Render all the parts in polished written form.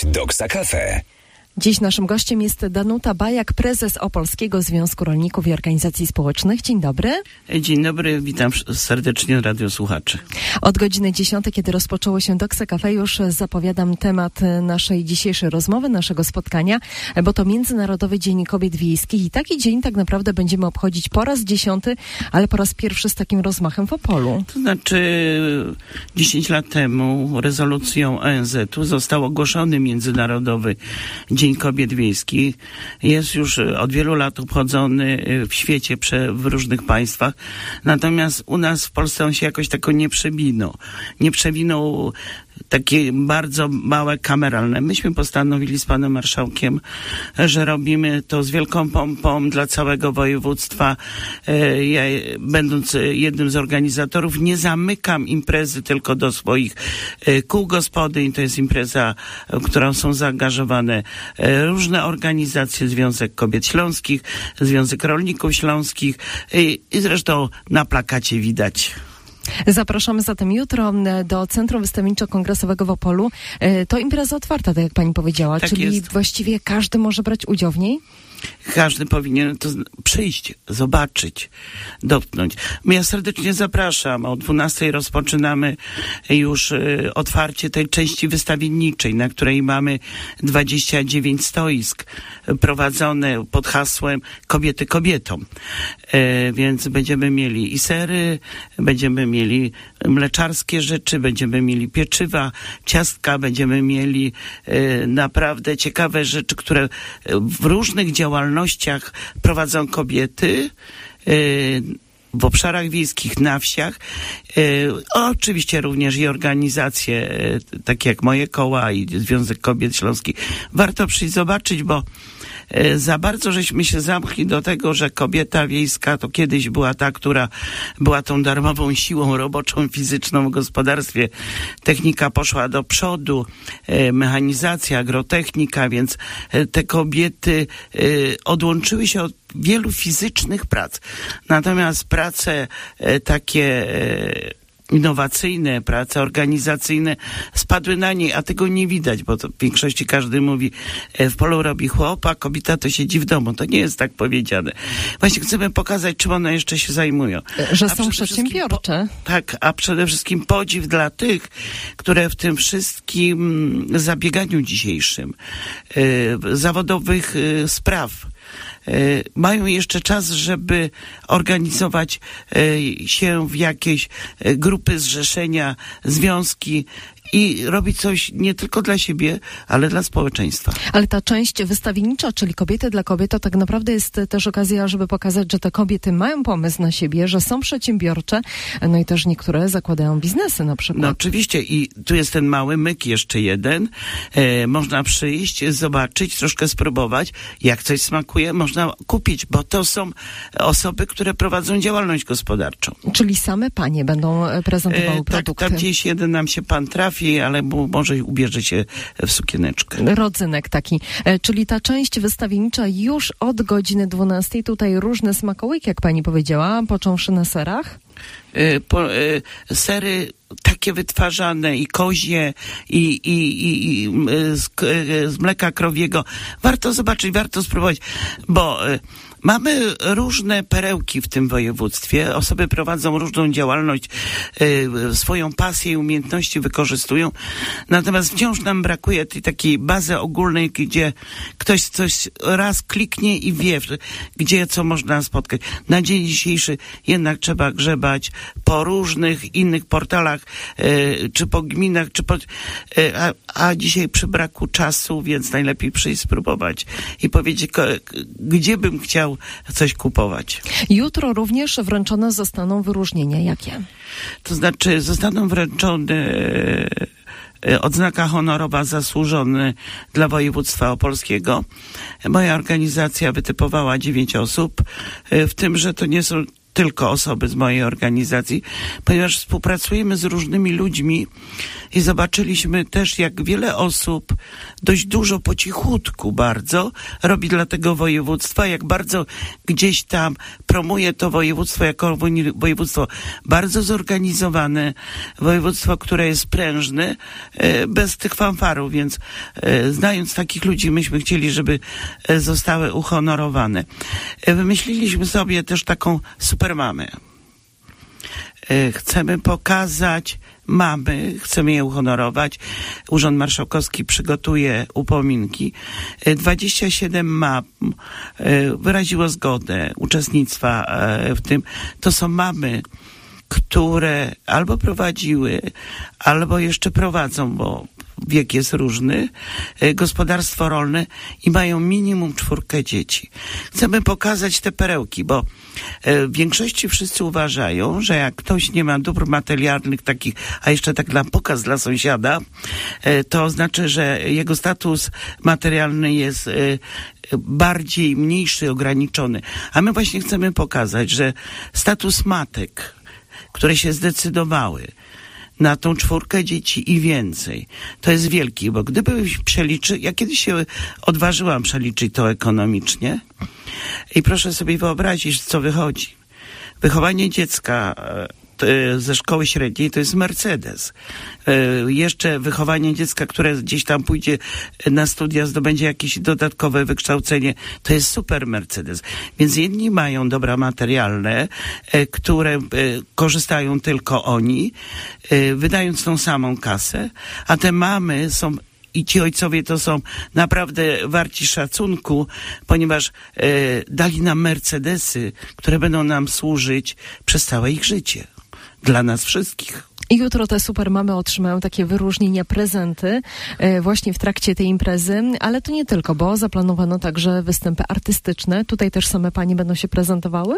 Doksa Cafe. Dziś naszym gościem jest Danuta Bajak, prezes Opolskiego Związku Rolników i Organizacji Społecznych. Dzień dobry. Dzień dobry, witam serdecznie radiosłuchaczy. Od godziny 10, kiedy rozpoczęło się Doksa Cafe, już zapowiadam temat naszej dzisiejszej rozmowy, naszego spotkania, bo to Międzynarodowy Dzień Kobiet Wiejskich i taki dzień tak naprawdę będziemy obchodzić po raz 10, ale po raz pierwszy z takim rozmachem w Opolu. To znaczy 10 lat temu rezolucją ONZ-u został ogłoszony Międzynarodowy Dzień Kobiet Wiejskich. Jest już od wielu lat obchodzony w świecie, w różnych państwach. Natomiast u nas w Polsce on się jakoś tak nie przewinął. Nie przewinął takie bardzo małe kameralne. Myśmy postanowili z panem marszałkiem, że robimy to z wielką pompą dla całego województwa. Ja, będąc jednym z organizatorów, nie zamykam imprezy tylko do swoich kół gospodyń. To jest impreza, w którą są zaangażowane różne organizacje, Związek Kobiet Śląskich, Związek Rolników Śląskich i zresztą na plakacie widać. Zapraszamy zatem jutro do Centrum Wystawienniczo-Kongresowego w Opolu. To impreza otwarta, tak jak pani powiedziała, tak czyli jest. Właściwie każdy może brać udział w niej? Każdy powinien to przyjść, zobaczyć, dotknąć. Ja serdecznie zapraszam. O 12:00 rozpoczynamy już otwarcie tej części wystawienniczej, na której mamy 29 stoisk prowadzone pod hasłem Kobiety kobietom. Więc będziemy mieli i sery, będziemy mieli mleczarskie rzeczy, będziemy mieli pieczywa, ciastka, będziemy mieli naprawdę ciekawe rzeczy, które w różnych działalnościach prowadzą kobiety w obszarach wiejskich, na wsiach. Oczywiście również i organizacje takie jak moje koła i Związek Kobiet Śląskich. Warto przyjść zobaczyć, bo za bardzo żeśmy się zamkli do tego, że kobieta wiejska to kiedyś była ta, która była tą darmową siłą roboczą, fizyczną w gospodarstwie. Technika poszła do przodu, mechanizacja, agrotechnika, więc te kobiety odłączyły się od wielu fizycznych prac. Natomiast prace takie innowacyjne, prace organizacyjne spadły na niej, a tego nie widać, bo to w większości każdy mówi, w polu robi chłop, a kobieta to siedzi w domu. To nie jest tak powiedziane. Właśnie chcemy pokazać, czym one jeszcze się zajmują. Że są przedsiębiorcze. Tak, a przede wszystkim podziw dla tych, które w tym wszystkim zabieganiu dzisiejszym, zawodowych spraw, mają jeszcze czas, żeby organizować się w jakieś grupy, zrzeszenia, związki i robić coś nie tylko dla siebie, ale dla społeczeństwa. Ale ta część wystawiennicza, czyli Kobiety dla kobiet, to tak naprawdę jest też okazja, żeby pokazać, że te kobiety mają pomysł na siebie, że są przedsiębiorcze, no i też niektóre zakładają biznesy na przykład. No oczywiście i tu jest ten mały myk jeszcze jeden. Można przyjść, zobaczyć, troszkę spróbować. Jak coś smakuje, można kupić, bo to są osoby, które prowadzą działalność gospodarczą. Czyli same panie będą prezentowały produkty. Tak, tam gdzieś jeden nam się pan trafi, ale może ubierze się w sukieneczkę. Rodzynek taki. Czyli ta część wystawiennicza już od godziny 12:00. Tutaj różne smakołyki, jak pani powiedziała, począwszy na serach. Sery takie wytwarzane i kozie i z mleka krowiego. Warto zobaczyć, warto spróbować, bo mamy różne perełki w tym województwie. Osoby prowadzą różną działalność, swoją pasję i umiejętności wykorzystują. Natomiast wciąż nam brakuje tej takiej bazy ogólnej, gdzie ktoś coś raz kliknie i wie, gdzie co można spotkać. Na dzień dzisiejszy jednak trzeba grzebać po różnych innych portalach, czy po gminach, a dzisiaj przy braku czasu, więc najlepiej przyjść, spróbować i powiedzieć, gdzie bym chciał coś kupować. Jutro również wręczone zostaną wyróżnienia. Jakie? To znaczy zostaną wręczone odznaka honorowa zasłużony dla województwa opolskiego. Moja organizacja wytypowała 9 osób, w tym, że to nie są tylko osoby z mojej organizacji, ponieważ współpracujemy z różnymi ludźmi i zobaczyliśmy też, jak wiele osób dość dużo po cichutku bardzo robi dla tego województwa, jak bardzo gdzieś tam promuje to województwo jako województwo bardzo zorganizowane, województwo, które jest prężne, bez tych fanfarów, więc znając takich ludzi, myśmy chcieli, żeby zostały uhonorowane. Wymyśliliśmy sobie też taką supermamę. Chcemy pokazać mamy, chcemy je uhonorować. Urząd Marszałkowski przygotuje upominki. 27 mam wyraziło zgodę uczestnictwa w tym. To są mamy, które albo prowadziły, albo jeszcze prowadzą, bo wiek jest różny, gospodarstwo rolne i mają minimum 4 dzieci. Chcemy pokazać te perełki, bo w większości wszyscy uważają, że jak ktoś nie ma dóbr materialnych takich, a jeszcze tak na pokaz dla sąsiada, to znaczy, że jego status materialny jest bardziej mniejszy, ograniczony. A my właśnie chcemy pokazać, że status matek, które się zdecydowały na tą 4 dzieci i więcej, to jest wielki, bo gdyby ja kiedyś się odważyłam przeliczyć to ekonomicznie i proszę sobie wyobrazić, co wychodzi. Wychowanie dziecka ze szkoły średniej to jest Mercedes. Jeszcze wychowanie dziecka, które gdzieś tam pójdzie na studia, zdobędzie jakieś dodatkowe wykształcenie, to jest super Mercedes. Więc jedni mają dobra materialne, które korzystają tylko oni, wydając tą samą kasę, a te mamy są i ci ojcowie to są naprawdę warci szacunku, ponieważ dali nam Mercedesy, które będą nam służyć przez całe ich życie. Dla nas wszystkich. I jutro te supermamy otrzymają takie wyróżnienia, prezenty właśnie w trakcie tej imprezy, ale to nie tylko, bo zaplanowano także występy artystyczne. Tutaj też same panie będą się prezentowały?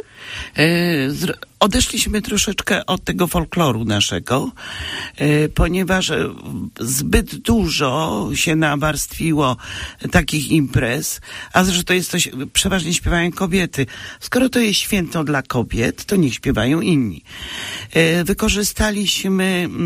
Odeszliśmy troszeczkę od tego folkloru naszego, ponieważ zbyt dużo się nawarstwiło takich imprez, a zresztą przeważnie śpiewają kobiety. Skoro to jest święto dla kobiet, to niech śpiewają inni. Wykorzystaliśmy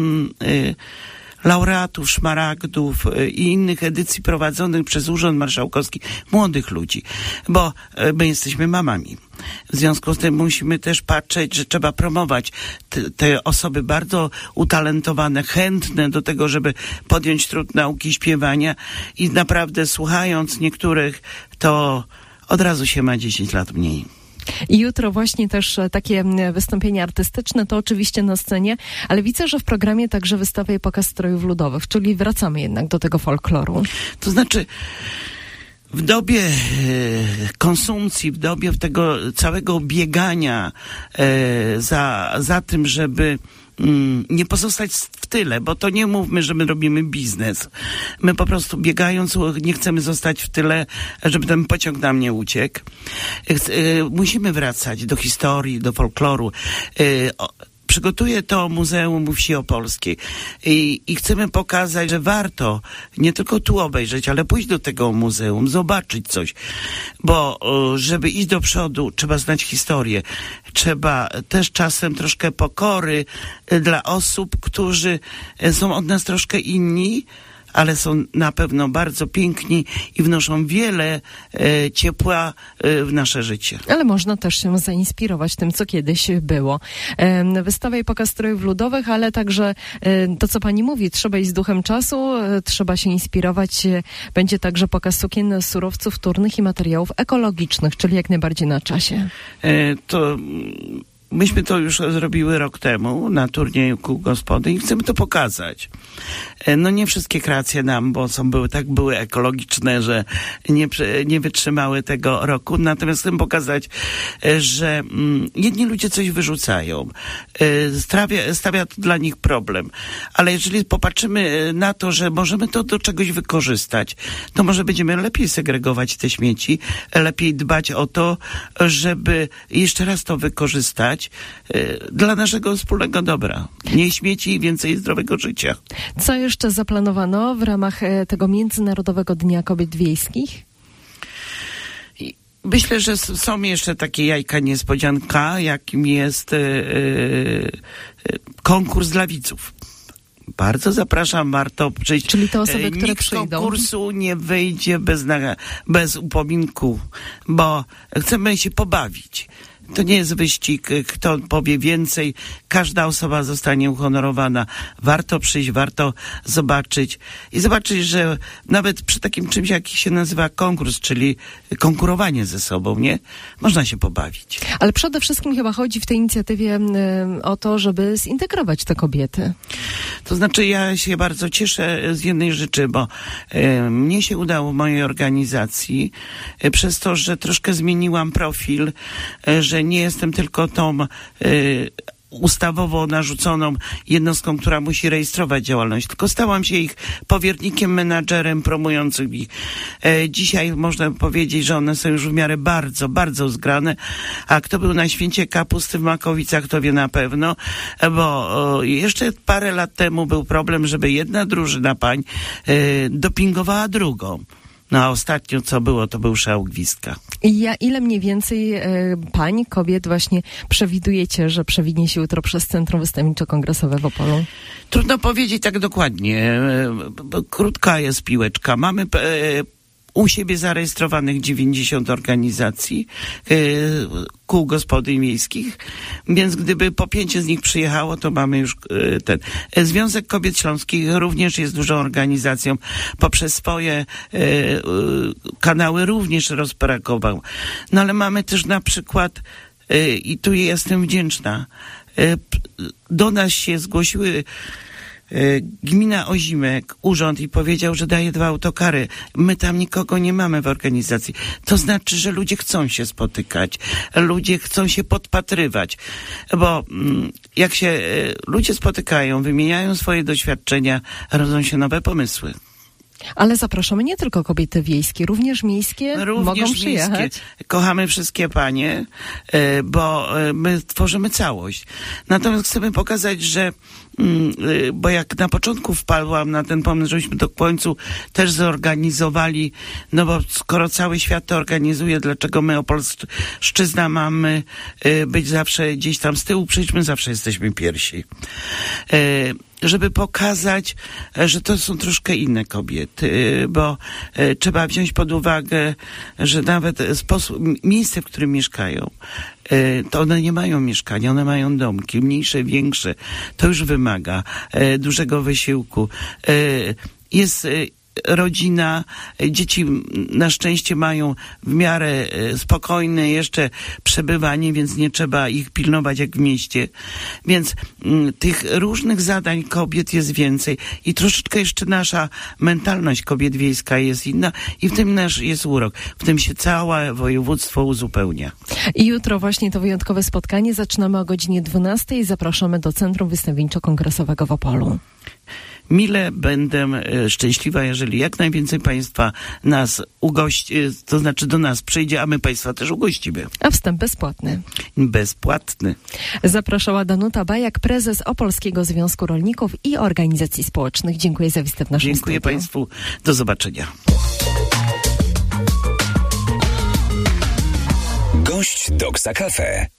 laureatów szmaragdów i innych edycji prowadzonych przez Urząd Marszałkowski, młodych ludzi, bo my jesteśmy mamami. W związku z tym musimy też patrzeć, że trzeba promować te osoby bardzo utalentowane, chętne do tego, żeby podjąć trud nauki śpiewania i naprawdę słuchając niektórych, to od razu się ma 10 lat mniej. I jutro właśnie też takie wystąpienie artystyczne, to oczywiście na scenie, ale widzę, że w programie także wystawa i pokaz strojów ludowych, czyli wracamy jednak do tego folkloru. To znaczy w dobie konsumpcji, w dobie tego całego biegania za tym, żeby nie pozostać w tyle, bo to nie mówmy, że my robimy biznes. My po prostu biegając nie chcemy zostać w tyle, żeby ten pociąg nam nie uciekł. Musimy wracać do historii, do folkloru. Przygotuje to Muzeum Wsi Opolskiej i chcemy pokazać, że warto nie tylko tu obejrzeć, ale pójść do tego muzeum, zobaczyć coś, bo żeby iść do przodu, trzeba znać historię. Trzeba też czasem troszkę pokory dla osób, którzy są od nas troszkę inni, ale są na pewno bardzo piękni i wnoszą wiele ciepła w nasze życie. Ale można też się zainspirować tym, co kiedyś było. Wystawa i pokaz strojów ludowych, ale także to, co pani mówi, trzeba iść z duchem czasu, trzeba się inspirować. Będzie także pokaz sukien, surowców wtórnych i materiałów ekologicznych, czyli jak najbardziej na czasie. Myśmy to już zrobiły rok temu na turnieju kół gospodyń i chcemy to pokazać. No nie wszystkie kreacje nam, bo były ekologiczne, że nie wytrzymały tego roku. Natomiast chcemy pokazać, że jedni ludzie coś wyrzucają. Stawia to dla nich problem. Ale jeżeli popatrzymy na to, że możemy to do czegoś wykorzystać, to może będziemy lepiej segregować te śmieci, lepiej dbać o to, żeby jeszcze raz to wykorzystać dla naszego wspólnego dobra. Mniej śmieci, więcej zdrowego życia. Co jeszcze zaplanowano w ramach tego Międzynarodowego Dnia Kobiet Wiejskich? Myślę, że są jeszcze takie jajka niespodzianka, jakim jest konkurs dla widzów. Bardzo zapraszam, warto przyjść. Czyli te osoby, które nikt przyjdą. z konkursu nie wyjdzie bez upominku, bo chcemy się pobawić. To nie jest wyścig, kto powie więcej. Każda osoba zostanie uhonorowana. Warto przyjść, warto zobaczyć. I zobaczyć, że nawet przy takim czymś, jak się nazywa konkurs, czyli konkurowanie ze sobą, nie? Można się pobawić. Ale przede wszystkim chyba chodzi w tej inicjatywie o to, żeby zintegrować te kobiety. To znaczy, ja się bardzo cieszę z jednej rzeczy, bo mnie się udało w mojej organizacji przez to, że troszkę zmieniłam profil, że nie jestem tylko tą ustawowo narzuconą jednostką, która musi rejestrować działalność, tylko stałam się ich powiernikiem, menadżerem promującym ich. Dzisiaj można powiedzieć, że one są już w miarę bardzo, bardzo zgrane, a kto był na święcie kapusty w Makowicach, to wie na pewno, bo jeszcze parę lat temu był problem, żeby jedna drużyna pań dopingowała drugą. No a ostatnio co było, to był szał gwizdka. I ile mniej więcej pań, kobiet właśnie przewidujecie, że przewinie się jutro przez Centrum Wystawienniczo-Kongresowe w Opolu? Trudno powiedzieć tak dokładnie. Krótka jest piłeczka. Mamy u siebie zarejestrowanych 90 organizacji, kół gospodyń miejskich, więc gdyby po 5 z nich przyjechało, to mamy już ten. Związek Kobiet Śląskich również jest dużą organizacją. Poprzez swoje kanały również rozpropagował. No ale mamy też na przykład, i tu jestem wdzięczna, do nas się zgłosiły gmina Ozimek, urząd i powiedział, że daje 2 autokary. My tam nikogo nie mamy w organizacji. To znaczy, że ludzie chcą się spotykać. Ludzie chcą się podpatrywać. Bo jak się ludzie spotykają, wymieniają swoje doświadczenia, rodzą się nowe pomysły. Ale zapraszamy nie tylko kobiety wiejskie, również miejskie mogą przyjechać. Miejskie. Kochamy wszystkie panie, bo my tworzymy całość. Natomiast chcemy pokazać, że bo jak na początku wpadłam na ten pomysł, żebyśmy to w końcu też zorganizowali, no bo skoro cały świat to organizuje, dlaczego my Opolszczyzna mamy być zawsze gdzieś tam z tyłu, przyjdźmy, zawsze jesteśmy pierwsi. Żeby pokazać, że to są troszkę inne kobiety, bo trzeba wziąć pod uwagę, że nawet miejsce, w którym mieszkają, to one nie mają mieszkania, one mają domki, mniejsze, większe. To już wymaga dużego wysiłku. Jest rodzina, dzieci na szczęście mają w miarę spokojne jeszcze przebywanie, więc nie trzeba ich pilnować jak w mieście. Więc tych różnych zadań kobiet jest więcej i troszeczkę jeszcze nasza mentalność kobiet wiejska jest inna i w tym nasz jest urok. W tym się całe województwo uzupełnia. I jutro właśnie to wyjątkowe spotkanie. Zaczynamy o godzinie 12:00 i zapraszamy do Centrum Wystawienniczo-Kongresowego w Opolu. Mile będę szczęśliwa, jeżeli jak najwięcej Państwa nas ugości, to znaczy do nas przyjdzie, a my Państwa też ugościmy. A wstęp bezpłatny. Bezpłatny. Zapraszała Danuta Bajak, prezes Opolskiego Związku Rolników i Organizacji Społecznych. Dziękuję za wizytę w naszym Dziękuję studiu. Państwu. Do zobaczenia. Gość Doksa Cafe.